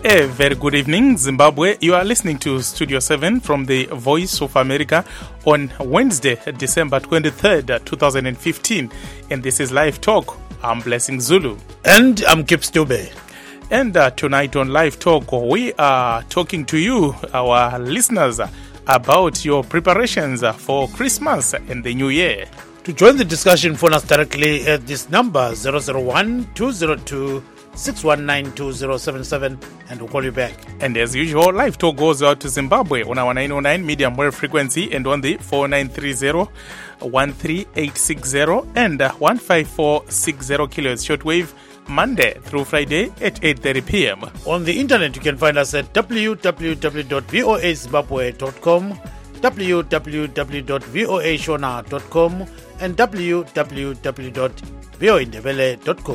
A very good evening, Zimbabwe. You are listening to Studio 7 from the Voice of America on Wednesday, December 23rd, 2015. And this is Live Talk. I'm Blessing Zulu. And I'm Kip Stube. And tonight on Live Talk, we are talking to you, our listeners, about your preparations for Christmas and the New Year. To join the discussion, phone us directly at this number 001-202-619-2077 and we'll call you back. And as usual, Live Talk goes out to Zimbabwe on our 909 medium wave frequency and on the 4930-13860 and 15460 kilohertz shortwave Monday through Friday at 8:30 p.m. On the internet, you can find us at www.voazimbabwe.com, www.voashona.com and www.voindebele.com.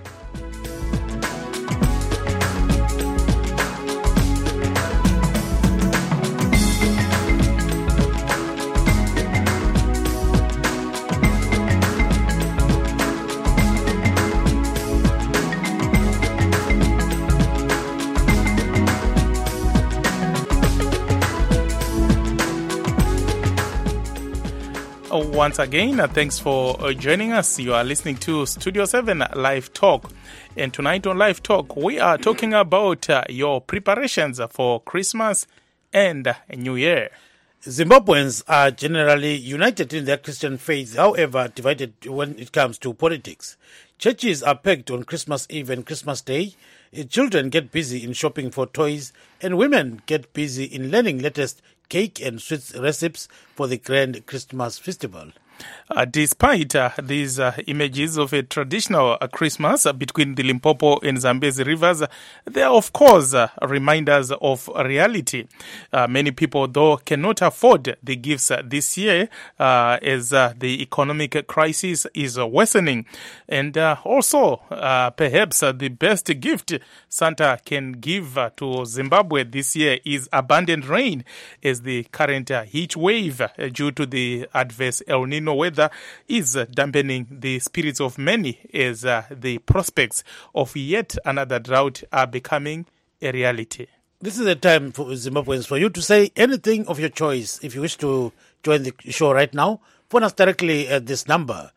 Once again, thanks for joining us. You are listening to Studio 7 Live Talk. And tonight on Live Talk, we are talking about your preparations for Christmas and New Year. Zimbabweans are generally united in their Christian faith, however divided when it comes to politics. Churches are packed on Christmas Eve and Christmas Day. Children get busy in shopping for toys, and women get busy in learning latest cake and sweet recipes for the grand Christmas festival. Despite these images of a traditional Christmas between the Limpopo and Zambezi rivers, they are of course reminders of reality. Many people, though, cannot afford the gifts this year as the economic crisis is worsening. And also, perhaps the best gift Santa can give to Zimbabwe this year is abundant rain, as the current heat wave due to the adverse El Nino weather is dampening the spirits of many as the prospects of yet another drought are becoming a reality. This is a time for Zimbabweans for you to say anything of your choice. If you wish to join the show right now, phone us directly at this number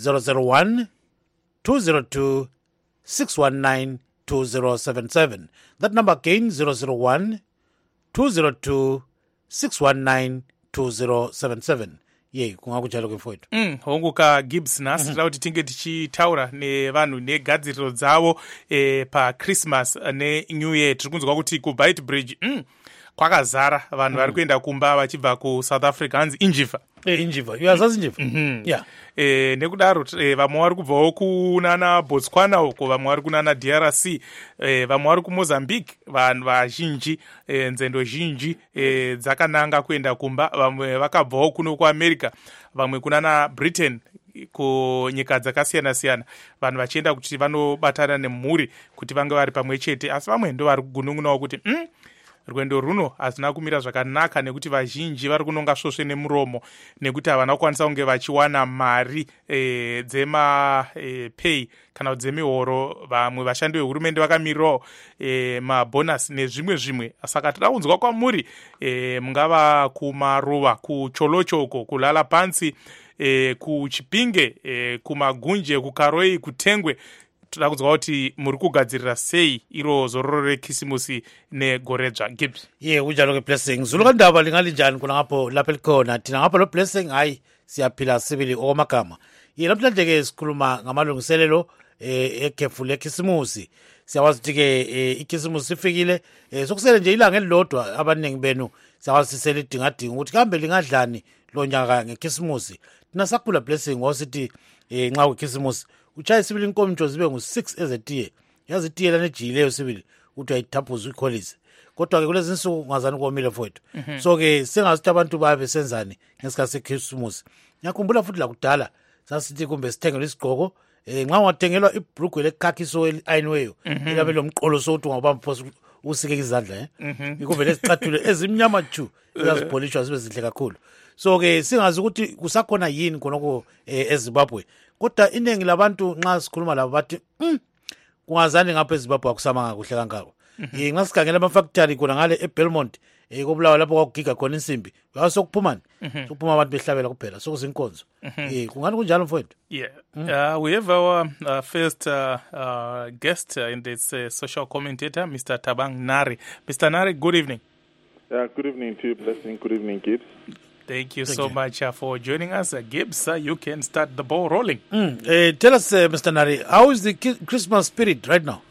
001-202-619-2077. That number again 001-202-619-2077. Kungakujalo kwemfowethu. Honguka Gibbs nasira kuti tinge tichitaura nevanhu negadziriro dzavo pa Christmas ne New Year. Tiri kunzwa kuti ku Beit Bridge kwakazara vanhu vari kuenda kumba vachibva ku South Africa hanzi injiva. Injiva. Yazazi injiva. Yeah. Nekudaro vamwe vari kubvawo kunana Botswana uko, vamwe vari kunana DRC, vamwe vari kuMozambique. Vanhu vazhinji nzendo zhinji dzakananga kuenda kumba. Vamwe vakabvawo kuno kuAmerica, vamwe kunana Britain, kunyika dzakasiyana siyana, vanhu vachienda kuti vanobatana nemhuri kuti vange vari pamwe chete. Asi vamwe ndo vari kugunungunawo kuti rwendo runo hazina kumira zvakanaka nekuti vazhinji vari kunonga svosve nemuromo nekuti havana kukwanisa kunge vachiwana mari dzemapay kana kuti dzemihoro. Vamwe vashandi vehurumende vakamirirawo mabhonasi nezvimwe. Saka tida kunzwa kwamuri, mungava kumaruva, kucholochoko, kulala pansi, kuchipinge, kumagunje, kukaroi, kutengwe. Toda kunzwa kuti muri kugadzirira sei iro zororo rekisimusi negoredzva. Gibbs. Ujalo ke Blessing. Zulu kandaba lingalinjani kuna ngapo lapha likhona. Thina ngapha lo Blessing hayi siyaphila sibili okwamagama. Namhlanje ke sikhuluma ngamalungiselelo ekhefu lekisimusi. Siyawazi ukuthi ke ikisimusi sifikile, sokusele nje ilanga elilodwa abaningi benu siyawazi selidingadinga ukuthi kambe lingadlani lo nyaka ngekisimusi. Thina sakhula Blessing ngosithi nxa kwekisimusi uchaye sibili inkomitsho zibe ngu6 ezetiye. Yazi itiye lanejiyileyo sibili uthi ayithaphuza ikholisi. Kodwa ke kulezi insuku ungazani komile mfowethu. So ke sengazithi abantu babe senzani ngesikhathi seKhisimusi. Ngiyakhumbula futhi la kudala sasithi kumbe sithengele isigqoko, nxa ungathengelwa ibrugwe lekhakhi so ayiniweyo, ilabe lo mqolo so uthi ungabamba phosi usike izandla ikuvele ezicathulo ezimnyama ju ezipholishwa zibe zinhle kakhulu. So ke singazi ukuthi kusakhona yini khonoko eZimbabwe. Kodwa iningi labantu nxa sikhuluma labo bathi kungazani ngapha eZimbabwe akusamanga kuhle kangako. ngasikhangela amafactory khona ngale eBelmont kobulawa lapho kwakugiga khona insimbi sokuphumani sokuphuma abantu behlabela kuphela sokuzinkonzo kungani kunjalo mfowethu. We have our first guest in this social commentator, Mr. Thabang Nari. Mr. Nari, good evening. Good evening to you, Blessing. Good evening, Gibbs. Thank you so much for joining us. Gibbs, you can start the ball rolling. Tell us, Mr. Nari, how is the Christmas spirit right now?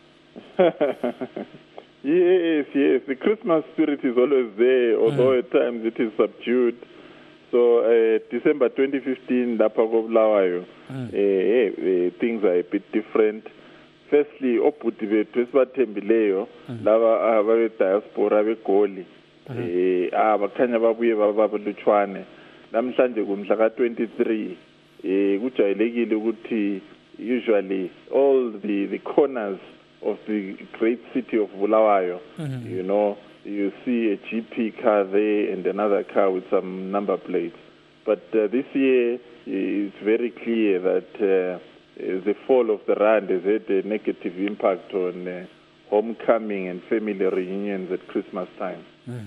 Yes. The Christmas spirit is always there, although at times it is subdued. So December 2015, lapha kobulawayo, things are a bit different. Firstly, obhuti bethu esibathembileyo laba ababe-diaspora beGoli abakhanya babuye babalutshwane namhlanje kumhla ka-23 kujayelekile ukuthi usually all the corners of the great city of Bulawayo, you know, you see a GP car there and another car with some number plates. But this year it's very clear that the fall of the rand has had a negative impact on homecoming and family reunions at Christmas time.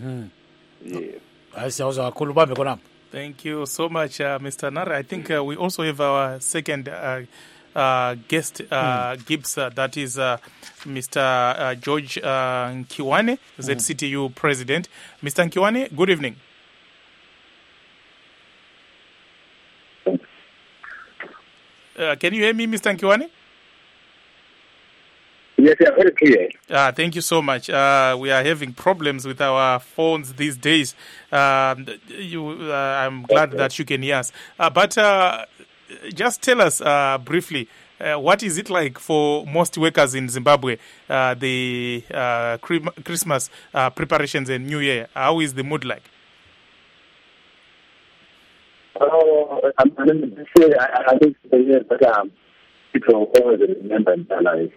Yes. Thank you so much, Mr. Nara. I think we also have our second guest, Gibbs, that is Mr. George Nkiwane, ZCTU President. Mr. Nkiwane, good evening. Can you hear me, Mr. Nkiwane? Yes, very clear. Thank you so much. We are having problems with our phones these days. I'm glad that you can hear us. But just tell us briefly, what is it like for most workers in Zimbabwe, the Christmas preparations and New Year? How is the mood like? I think the year that people always remember in their life.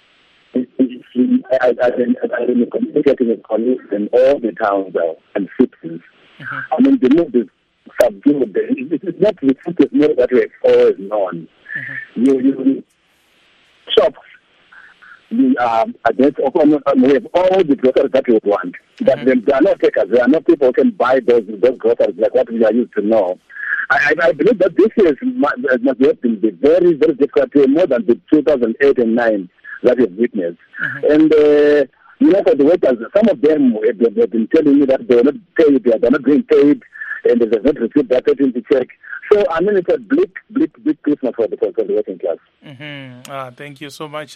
I've been communicating with colleagues in all the towns and cities. I mean, the mood is subdued. It's not the cities that we have always known. You shops. We have all the groceries that we want. But there are no takers. There are no people who can buy those groceries like what we are used to know. I believe that this year must have been very, very difficult, more than the 2008 and 9 that we've witnessed. And, for the workers, some of them have been telling me that they are not paid, they are not being paid, and they have not received that 13th check. So, I mean, it's a bleak Christmas for the working class. Thank you so much,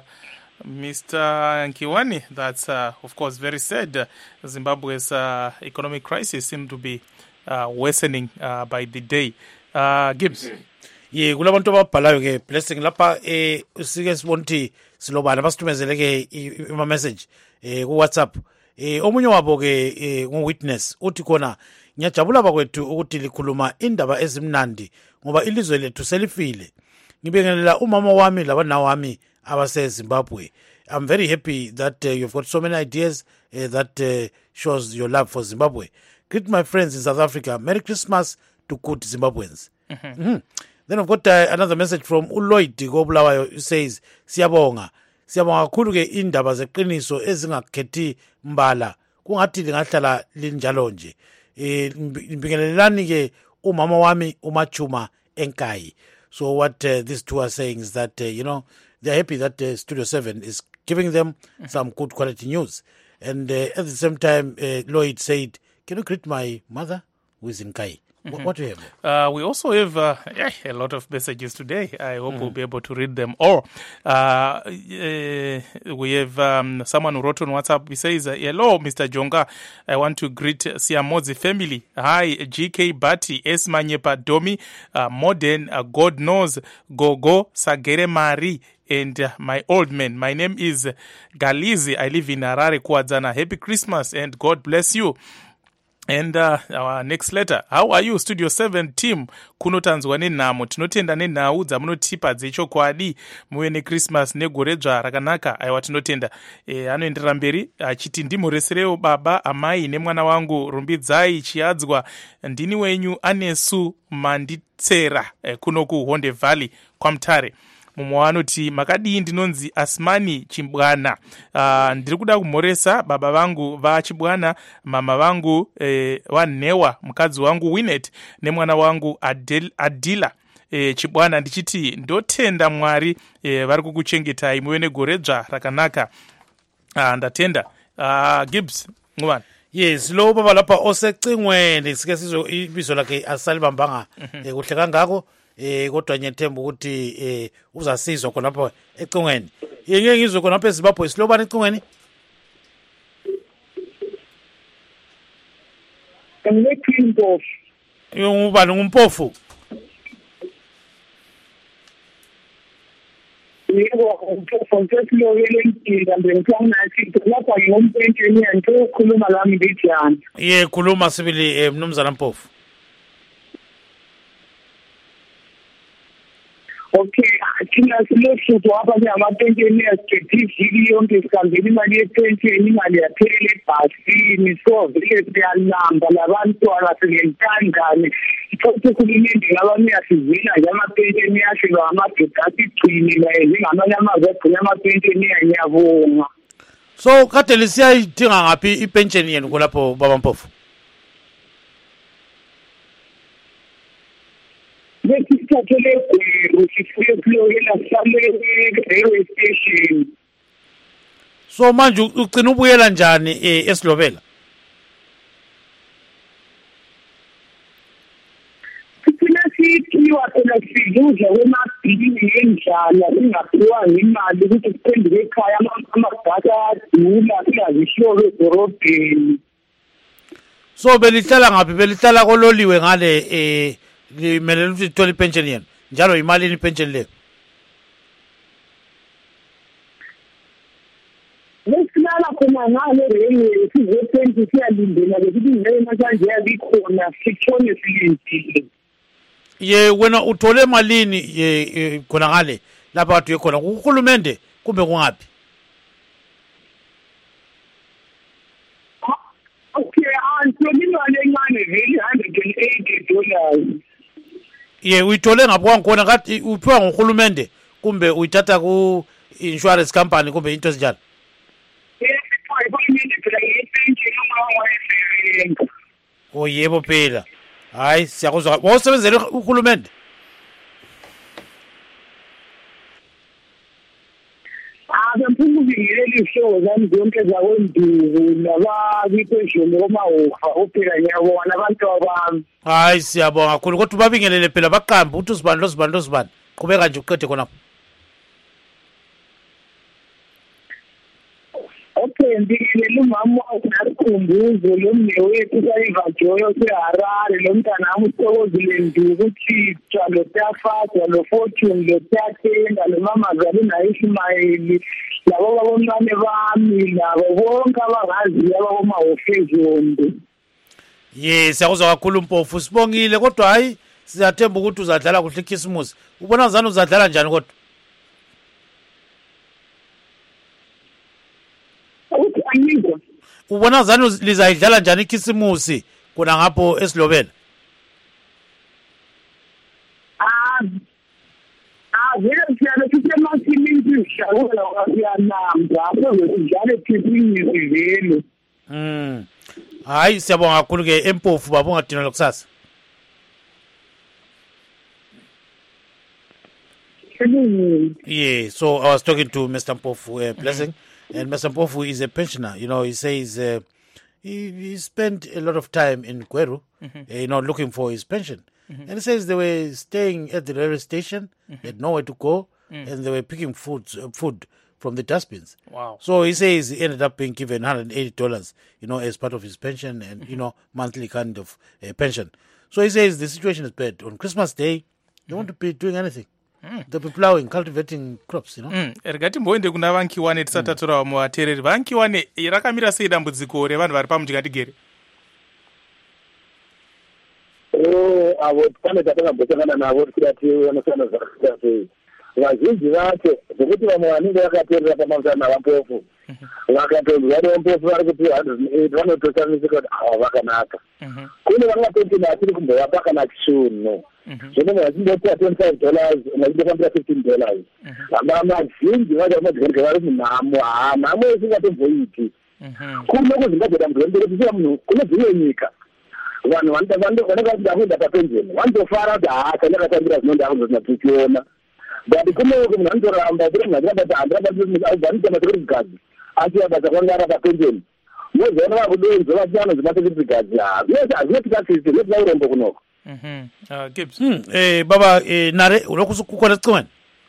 Mr. Nkiwane. That's, of course, very sad. Zimbabwe's economic crisis seems to be worsening by the day. Gibbs. Kulabantu ababhalayo ke Blessing lapha sike sibonthi silobana basithumezele ke ima message ku WhatsApp. Omunye wabo ke ngwitness uthi khona ngiyajabula bakwethu ukuthi likhuluma indaba ezimnandi ngoba ilizwe lethu selifile. Ngibingelela umama wami labana wami abase Zimbabwe. I'm very happy that you've got so many ideas that shows your love for Zimbabwe. Greet my friends in South Africa. Merry Christmas to good Zimbabweans. Then I've got another message from Uloyd Gobulawayo who says, Siyabonga kakhulu ke indaba zeqiniso ezingakhethi mbala. Kungathi lingahlala linjalo nje. Ngibingelelani ke umama wami umachuma enkai. So what these two are saying is that, they're happy that Studio 7 is giving them some good quality news. And at the same time, Lloyd said, can you greet my mother who is in Kai? What do you have? We also have a lot of messages today. I hope we'll be able to read them all. We have someone who wrote on WhatsApp. He says, hello, Mr. Jonga. I want to greet Siamozi family. Hi, GK Bati, Esma Nyepa Domi, Modern, God knows, Gogo, Sagere Mari, and my old man. My name is Galizi. I live in Harare, Kwadzana. Happy Christmas and God bless you. And our next letter, how are you, Studio 7 team? Kunotanzwa nenamo tinotenda nenhau dzamunotipa dzechokwadi muve neChristmas negore rakanaka. Aiwa tinotenda. Anoenderera mberi achiti ndimureserewo baba, amai nemwana wangu rumbidzai chiadzwa. Ndini wenyu Anesu Manditsera kuno kuHonde Valley kwaMutare. mumwe wanoti makadii ndinonzi Asmani Chibwana. Ndiri kuda kumhoresa baba vangu vaChibwana, mama vangu waNhewa, mukadzi wangu Winnet nemwana wangu Adila Chibwana. Ndichiti ndotenda Mwari vari kukuchengetai muve negore dzva rakanaka. Ndatenda. Gibbs ngubani? Yes, lo baba lapha osecingweni sike sizo ibizo lakhe asalibambanga kuhle kangako kodwa ngiyethemba ukuthi uzasizwa khona lapha ecingweni. Ngeke ngizwe khona lapha eZimbabwe silobani ecingweni? Ngimpofu. Ngubani ngumpofu? Yebo, ngumpofu ngisesilokele empila ngicanganathi lapha ngiyompensheni ngikhuluma lami ngijana. Ye khuluma sibili mnumzana Mpofu. Okay, thina silohlupho apha ngamapensheni esithethiviki yonke sikhambela imali yepensheni, imali yaphelela ebhasini, so vele siyalamba labantwana singentandane. Futhi uhulumende ngabanye asivela nje amapensheni yashiwa amadoda asigcinile njengamanye amazwe agcina amapensheni ngiyabonga. So kade lisiyayidinga ngaphi ipensheni yenu kulapho baba Mpofu? Besithathele Gweru sifike kulokela sihlale railway station. So manje ugcina ubuyela njani eSilobela? Sithiwa phela sidudla kwemabhilini ngendlala singaphiwa imali ukuthi siphenduke ekhaya amabhasi adula singazihlobo edorobheni. So belihlala ngaphi? Belihlala kololiwe ngale limele ukuthi lithola ipensheni yenu njalo imali ipensheni leyo? Lesilala khona ngale railway sizopenzi siyalindela ukuthi ngeke manje yabikhona sithone silindile. Ye wena uthole malini khona ngale lapha wathi khona kuhulumende kumbe kungapi? Okay, imali encane vele $180. Ye uyithole ngaphi kwangikhona kathi uphiwa nguhulumende kumbe uyithatha ku insurance company kumbe into ezinjalo? Oh yebo phela. Hayi siyakuzwa. Wawusebenzele uhulumende? Ngifuna ukubingelela ihlobo zami zonke zakwenduku nabakiphezulu komahofa ophela ngiyabona abantu abami. Hayi siyabonga kakhulu kodwa babingelele phela baqambe ukuthi uzibani. Qhubeka nje uqede khona. Okay, ngibingelela umama uNakhumbuzo lo mnewethu sayivajoyo seHarare lo mntana wami uSokozile Nduku uThixo lo Tafazwa lo Fortune lo Tatenda lo mama Zali naIsmail labo babomncane bami labo bonke abangazi abakomahofezonke. Yes siyakuzwa kakhulu Mpofu sibongile kodwa hayi siyathemba ukuthi uzadlala kuhle iChristmas. Ubona zani uzadlala njani kodwa? Ubona zani lizayidlala njani iChristmas kuna ngapho eSilobela? Vele siyale sisemasimini sishakula wasiyanamba apho sidlale Christmas vele. Hayi siyabonga kakhulu ke eMpofu baba ungadinwa lokusasa. Yeah, so I was talking to Mr. Mpofu Blessing, and Mr. Mpofu is a pensioner. You know, he says he spent a lot of time in Gweru, looking for his pension. And he says they were staying at the railway station, they had nowhere to go, and they were picking food from the dustbins. Wow. So he says he ended up being given $180, as part of his pension and, monthly kind of pension. So he says the situation is bad. On Christmas Day, they won't be doing anything. They'll be plowing, cultivating crops, Regati mboende kuna vankiwane tisatatora muvateereri. Vankiwane rakamira sei dambudziko revanhu vari pamudyakatigere? Avo pane takambosangana navo tikati vanosana zvakasiyana sei. Vazhinji vacho zvokuti vamwe vanenge vakateerera pamamusana navaMpofu vakatonzi vari Mpofu vari kuti 108 vanotosanisika kuti ava vakanaka. Kune vanga pensheni atiri kumbovapa kana chiunhu So noma ngizipha $25 ngizipha $15. Amazhinji vaja madhenge vari munhamo nhamo isingatomboiti kuno kuZimbabwe kuti siya munhu kune dzimwe nyika vanhu vanenge vakuenda papensheni vanotofara kuti kana akatambira zvinonda akuzosina tichiona but kuno munhu anotoramba kuti ndinobata handirabatvanita masekurigazi achiyabata kwanga ari papensheni mozoona vakudonzo vachiyano zvemasekurigazi hazvinotikasisi zvetina urombo kunoko. Gibbs. Baba Nare ulokusukukola cimani.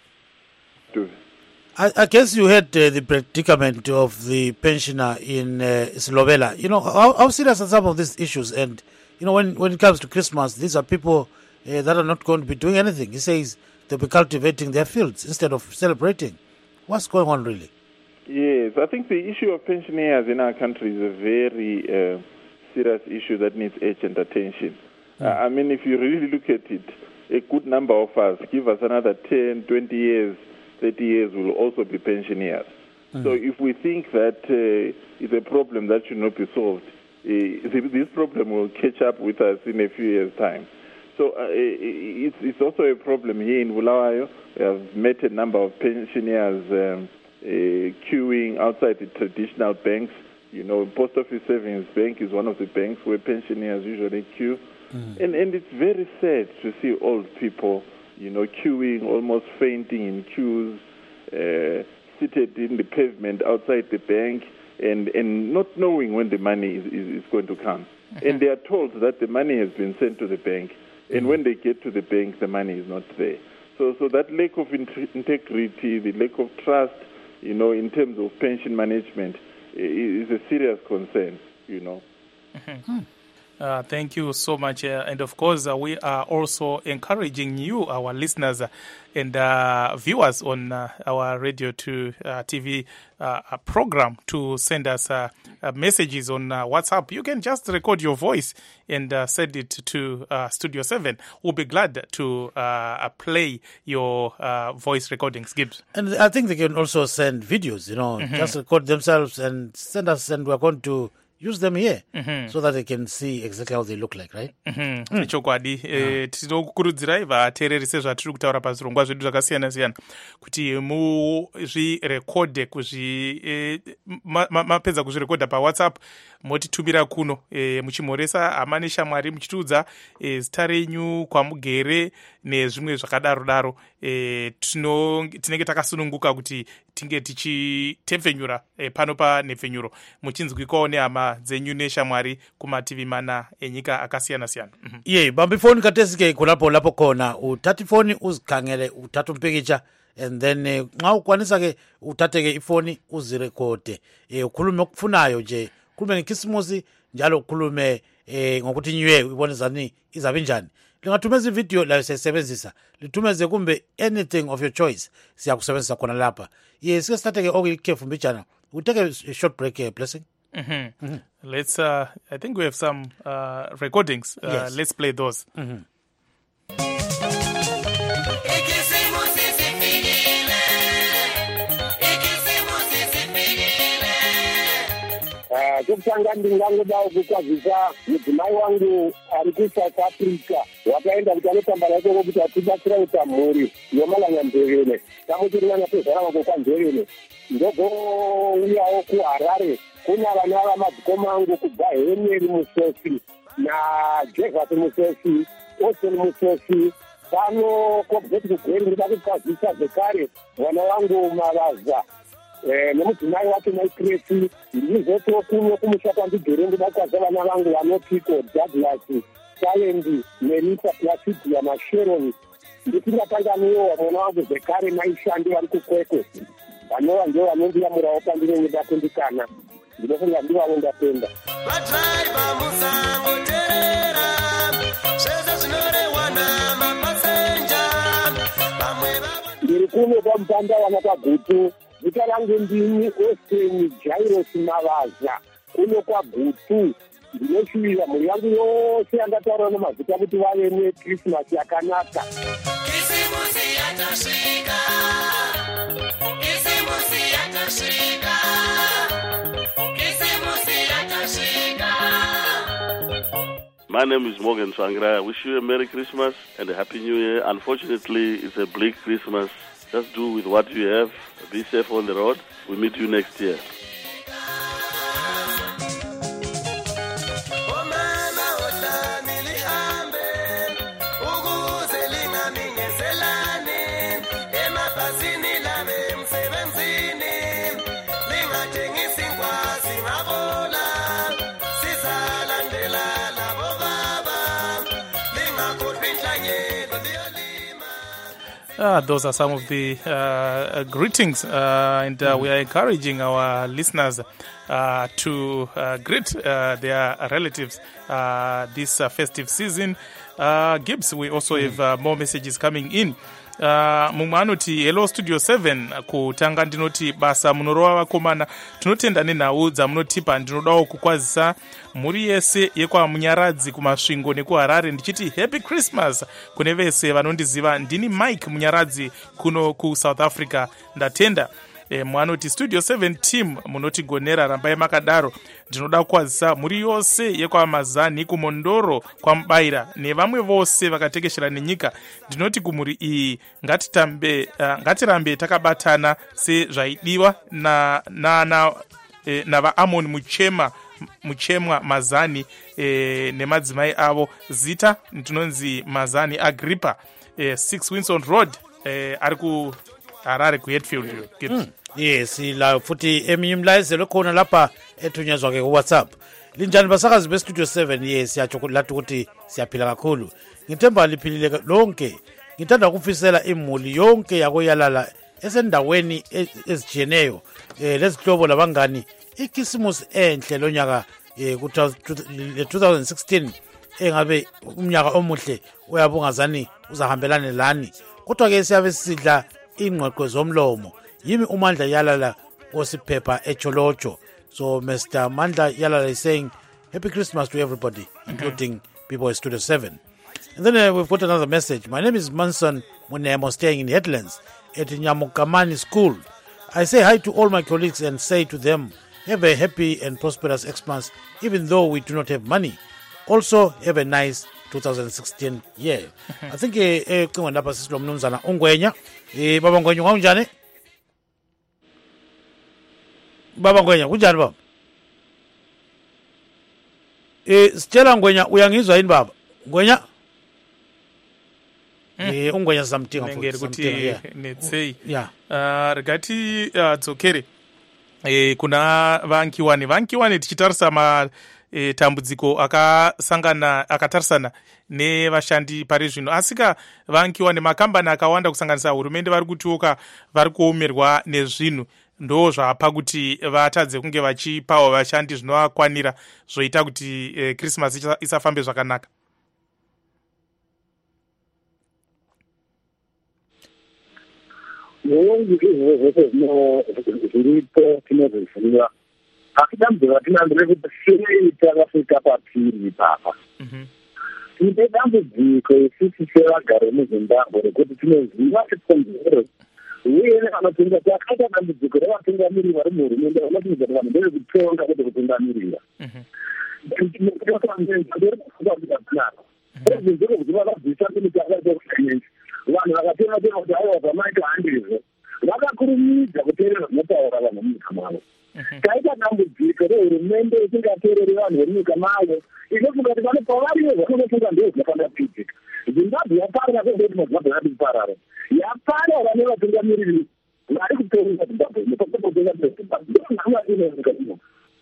I guess you heard the predicament of the pensioner in Slovenia. You know, how serious are some of these issues? And, you know, when it comes to Christmas, these are people that are not going to be doing anything. He says they'll be cultivating their fields instead of celebrating. What's going on, really? Yes, I think the issue of pensioners in our country is a very serious issue that needs urgent attention. I mean, if you really look at it, a good number of us, give us another 10, 20 years, 30 years, will also be pensioners. So if we think that it's a problem that should not be solved, this problem will catch up with us in a few years' time. So it's also a problem here in Bulawayo. We have met a number of pensioners queuing outside the traditional banks. You know, Post Office Savings Bank is one of the banks where pensioners usually queue. And it's very sad to see old people, you know, queuing, almost fainting in queues, seated in the pavement outside the bank, and not knowing when the money is going to come. And they are told that the money has been sent to the bank, and when they get to the bank, the money is not there. So that lack of integrity, the lack of trust, you know, in terms of pension management is a serious concern, you know. Thank you so much. And of course, we are also encouraging you, our listeners and viewers on our radio to TV program, to send us messages on WhatsApp. You can just record your voice and send it to Studio 7. We'll be glad to play your voice recordings, Gibbs. And I think they can also send videos, you know, just record themselves and send us, and we're going to use them here so that they can see exactly how they look like, right? Chokwadi tinokurudzirai vateereri sezvatiri kutaura pazvirongwa zvedu zvakasiyana siyana kuti muzvirekodhe mapedza kuzvirekodha paWhatsApp motitumira kuno muchimhoresa hama neshamwari muchitiudza zita renyu kwamugere nezvimwe zvakadaro daro. Tinenge takasununguka kuti tinge tichitepfenyura pano panhepfenyuro muchinzwikawo nehama dzenyu neshamwari kumativi mana enyika akasiyana siyana. Bambi phone katesike lapo khona uthatha ifoni uzikhangele uthatha umpikicha and then nxa ukwanisa ke uthathe ke ifoni uzirekhode ukhulume okufunayo nje, ukhulume ngekhisimusi njalo ukhulume ngokuthi nywe ibonezani izabe njani. Lingathumeza ivideo layo siyisebenzisa, lithumeze kumbe anything of your choice siyakusebenzisa khona lapha. Sike sithathe ke okuyikhefu mbijana. We'll take a short break here, Blessing. Let's I think we have some recordings. Yes. Let's play those. Chokutanga ndingangoda kukwazisa mudzimai wangu ari kuSouth Africa wakaenda kuti anotamba naiko kuti atibatsira kuita mhuri yomalanya Ndevene tamuti nyanyapezana wako kwaNdevene ndogouyawo kuHarare. Kuna vana vamadzikoma angu kubva Henry Musosi naJevas Musosi, Austin Musosi. Pano kobveti kugweri ndida kukwazisa zvekare mwana wangu Mavaza nemudzimai wake Maikresi. Ndizotoo kuno kumusha kwandigere ndida kukwazisa vana vangu vanotiko Douglas, Salendi, Melissa, Placidia naSharon. Nditingatanga niwo mwana wangu zvekare Maishandi vari kuKwekwe. Vanova ndio vanondiyamurawo pandinenge kundikana. Ndinofunga ndivavo ndapenda. Vadraiva musango terera zvese zvinorewa namapasenja vamwe ndiri kuno pamupanda vana paGutu. Zita rangu ndini Austin Jairus Mavaza kuno kwaGutu. Ndinoshuwira mhuri yangu yose yangataura namazita kuti vave neChristmas yakanaka. Kisimusi yatasvika, kisimusi yatasvika, kisimusi yatasvika. My name is Morgan Swangra. I wish you a Merry Christmas and a Happy New Year. Unfortunately, it's a bleak Christmas. Just do with what you have. Be safe on the road. We'll meet you next year. Those are some of the greetings, and we are encouraging our listeners to greet their relatives this festive season. Gibbs, we also have more messages coming in. mumwe anoti hello studio 7 kutanga ndinoti basa munorova vakomana tinotenda nenhau dzamunotipa. Ndinodawo kukwazisa mhuri yese yekwamunyaradzi kumasvingo nekuharare ndichiti happy Christmas kune vese vanondiziva. Ndini Mike Munyaradzi kuno kuSouth Africa. Ndatenda. Mwanoti studio 7 team munotigonera, rambai makadaro. Ndinoda kukwazisa mhuri yose yekwamazani kumondoro kwamubaira nevamwe vose vakatekeshera nenyika. Ndinoti kumhuri iyi ngatirambe takabatana sezvaidiwa navaamoni muchemwa mazani nemadzimai avo. Zita ndinonzi Mazani Agrippa, 6 Winson Road, ari kuHarare kuHatfield. Yes, la futhi eminye imlayezelo khona lapha ethunyezwa ke kuWhatsApp. Linjani basakazi bestudio 7? Yes, siyachokolata ukuthi siyaphila kakhulu. Ngithemba liphilile lonke. Ngithanda ukufisela imuli yonke yakoyalala esendaweni ezijiyeneyo lezihlobo labangani iKhisimusi enhle lonyaka ku-2016 engabe umnyaka omuhle oyabungazani uzahambelane lani. Kodwa ke siyabe sidla ingqoqo zomlomo. Yimi uMandla Yalala osiphepha echolocho. So Mr. Mandla Yalala is saying happy Christmas to everybody, including people at Studio 7. And then we've got another message. My name is Manson Munemo, staying in Headlands at Nyamukamani School. I say hi to all my colleagues and say to them, have a happy and prosperous Xmas, even though we do not have money. Also, have a nice 2016 year. I think lapha sisilo mnumzana uNgwenya. Baba Ngwenya unjani? Baba Ngwenya kunjani baba? Sitshela Ngwenya uyangizwa yini baba? Ngwenya? Ungwenya samtinga ngeri kuti netsei. Yeah. Regati dzokere. Kuna vankiwani tichitarisa tambudziko akatarisana nevashandi pari zvino. Asika vankiwani makambani akawanda kusanganisa hurumende vari kutyoka, vari kuomerwa nezvinhu. Ndo zvapa kuti vatadze kunge vachipawo vashandi zvinovakwanira zvoita kuti Christmas isafambe zvakanaka. Zviripo tinozviziva asi dambudziko tinandire kuti sei takasvika patiri papa. Tine dambudziko isisi sevagari muZimbabwe rekuti tinoziva chikonzero uye nevanotunga takaita dambudziko revatungamiri vari muhurumende vanotunga kuti vanhu ndevekutonga kwete kutungamirira. Rezvinziro kuti vakabvisa kumitaka yekufinance vanhu vakatenga kuti aiwa pamaita handizvo vakakurumidza kuteerera zvinotaura vanhu munyika mavo. Taita dambudziko rehurumende isingateereri vanhu vemunyika mavo. Inofunga kuti vano pavariyo vanofunga ndizvo zvinofanira kuitika. Zimbabwe yaparira kwete kuti mazimbabwe yati kuparara. Yaparira nevatungamiriri vari kutonga Zimbabwe nepakutonga Zimbabwe. Ndozvanga inooneka ino.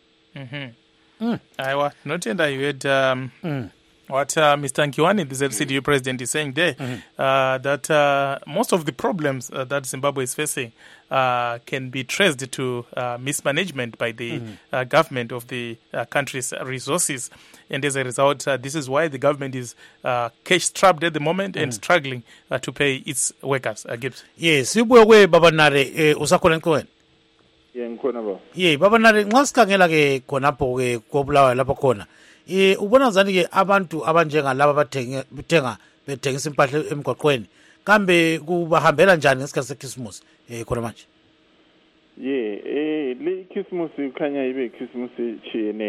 Aiwa, tinotenda you had what Mr. Nkiwani, the ZCDU president, is saying there, that most of the problems that Zimbabwe is facing can be traced to mismanagement by the government of the country's resources. And as a result, this is why the government is cash-strapped at the moment and struggling to pay its workers. Gibbs. Yes, ibuye baba Nare usakhona Nkiwani. Ngikhona baba. Baba Nare nxa sikhangela ke khonapho ke koBulawayo lapho khona. Ubona njani ke abantu abanjengalaba bethengisa impahla emgwaqweni kambe kubahambela njani ngesikhathi seChristmas khona manje? Le Christmas ukhanya ibe Christmas chiyeneyo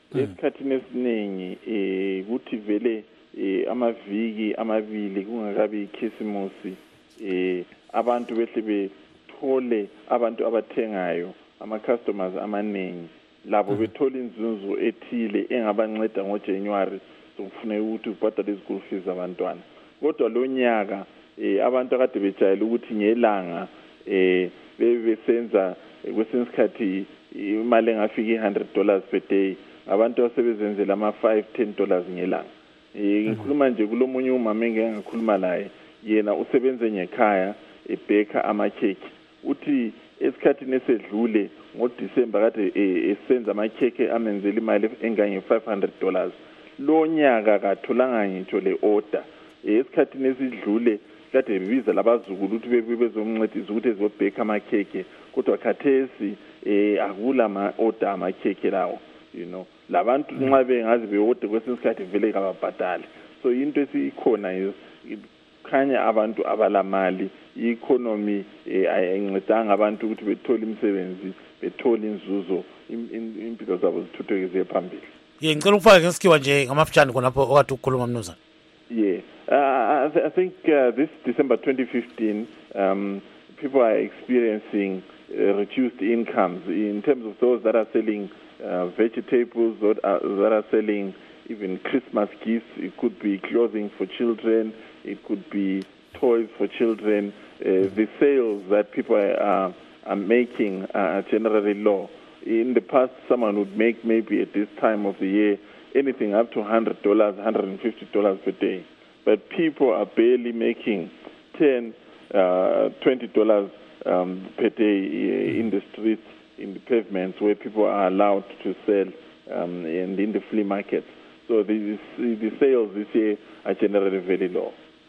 esikhathini esiningi ukuthi vele amaviki amabili kungakabi ikhisimusi abantu behle bethole abantu abathengayo ama-customers amaningi labo bethola inzuzo ethile engabanceda ngoJanuary sokufuneka ukuthi ubhadale izikulu fees zabantwana kodwa lo nyaka abantu akade bejayele ukuthi ngelanga besenza kwesinye isikhathi imali engafika $100 per day abantu asebezenzela ama$5-10 ngelanga ngikhuluma nje kulomunye umama engikhuluma naye yena usebenze ngekhaya ebheka amakhekhe uthi esikhathini esedlule ngoDisemba kade esenza amakhekhe amenzela imali engange $500 lo nyaka katholanga ngitsho le order esikhathini esidlule kade bebiza labazukulu ukuthi bezomncedisa ukuthi ezobheka amakhekhe kodwa khathesi akula ma-order amakhekhe lawo labantu nxa bengazi beorder kwesinye isikhathi vele kababhadali so into esikhona khanya abantu abalamali i-economy ayincedanga abantu ukuthi bethole imisebenzi bethole inzuzo impilo zabo zithutheke ziye phambili ngicela ukufaka ngesikhiwa nje ngamafutshane khonapho okade ukukhuluma mnumzana I think this December 2015 people are experiencing reduced incomes in terms of those that are selling vegetables, that are selling even Christmas gifts. It could be clothing for children. It could be toys for children. The sales that people are making are generally low. In the past, someone would make maybe at this time of the year anything up to $100, $150 per day. But people are barely making $10, $20 per day in the streets, in the pavements where people are allowed to sell and in the flea markets. So the sales this year are generally very low.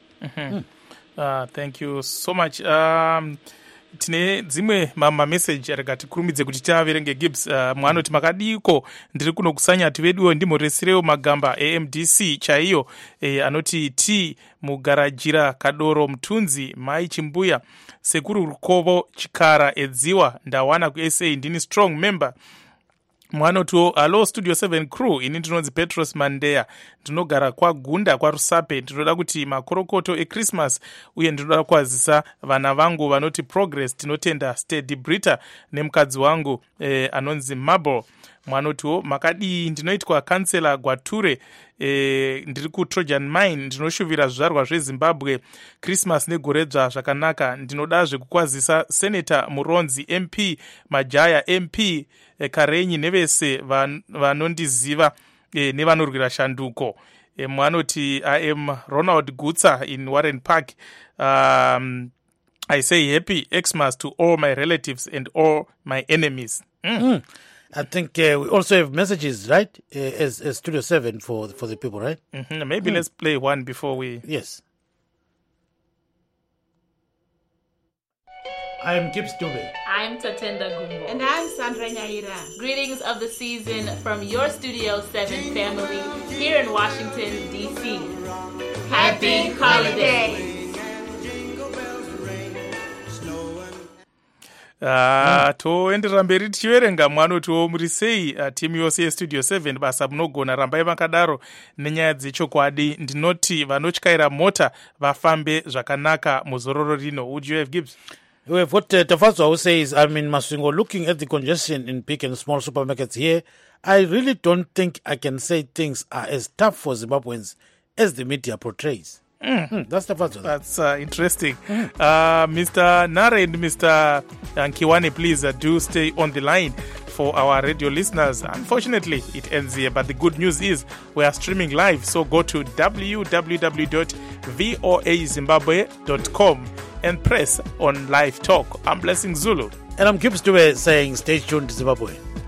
Thank you so much. Tine dzimwe message arikatikurumidze kuti tiaverenge Gibbs mwanoti makadiko ndiri kunokusanya tiveduwo ndimuresirewo magamba AMDC chaiyo anoti T mugarajira Kadoro Mtunzi Mai Chimbuya Sekuru Rukovo Chikara Edziwa ndawana ku SA ndini strong member mwanoto alo Studio 7 crew ini ndinonzi Petros Mandeya ndinogara kwa Gunda kwa Rusape ndinoda kuti makorokoto eChristmas uye ndinoda kwazisa vana vangu vanoti Progress tinotenda Steady Brita nemukadzi wangu anonzi Marble mwanoto makadi ndinoitwa kansela Gwature ndiri ku Trojan Mine ndinoshuvira zvizvarwa zveZimbabwe Christmas negoredzva zvakanaka ndinodazve kukwazisa Senator Muronzi MP Majaya MP Karenyi nevese vanondiziva nevanorwira shanduko mwanoti I am Ronald Gutsa in Warren Park. I say happy Xmas to all my relatives and all my enemies. I think we also have messages, right? As Studio 7 for the people, right? Maybe let's play one before we... Yes. I'm Gibbs Dube. I'm Tatenda Gumbo. And I'm Sandra Nyaira. Greetings of the season from your Studio 7 family here in Washington, D.C. Happy holidays! toenderera mberi tichiverenga mwanotiwo muri sei timu yose yestudio 7 basa munogona rambai vakadaro nenyaya dzechokwadi ndinoti vanotyaira mota vafambe zvakanaka muzororo rino. Would you have Gibbs? What Tafazwa says, I mean, Masvingo, looking at the congestion in big and small supermarkets here, I really don't think I can say things are as tough for Zimbabweans as the media portrays. That's Tafazwa. That's interesting. Mr. Nare and Mr. Nkiwane, please do stay on the line for our radio listeners. Unfortunately, it ends here, but the good news is we are streaming live, so go to www.voazimbabwe.com and press on live talk. I'm Blessing Zulu. And I'm Gibbs Dube saying stay tuned to Zimbabwe.